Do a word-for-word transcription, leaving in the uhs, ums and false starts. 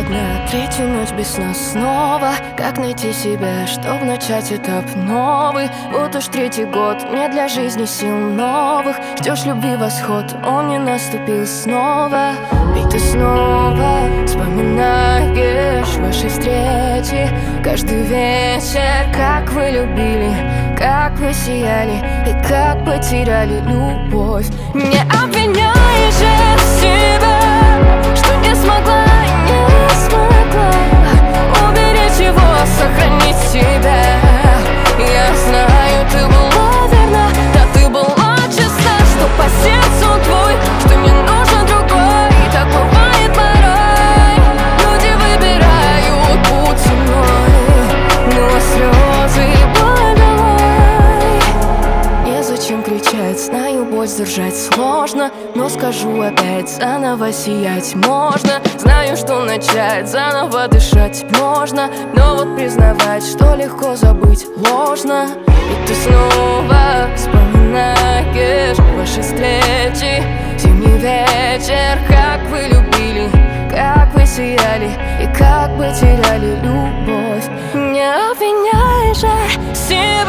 дня, третью ночь без сна снова. Как найти себя, чтоб начать этап новый? Вот уж третий год, мне для жизни сил новых. Ждешь любви восход, он не наступил снова. Ведь ты снова вспоминаешь ваши встречи каждый вечер. Как вы любили, как вы сияли и как потеряли любовь. Не обвиняешь же себя, что не смогла, не смогла уберечь его, сохранить себя. Я знаю, ты была верна, да ты была честна, что по сердцу твой, что не нужен другой. И так бывает порой, люди выбирают путь иной, но слезы и боль долой. Незачем кричать, знаю, боль сдержать сложно, но скажу опять, заново сиять можно. Знаю, что начать, заново дышать можно, но вот признавать, что легко забыть ложно. И ты снова вспоминаешь ваши встречи, зимний вечер. Как вы любили, как вы сияли и как потеряли любовь. Не обвиняй же себя,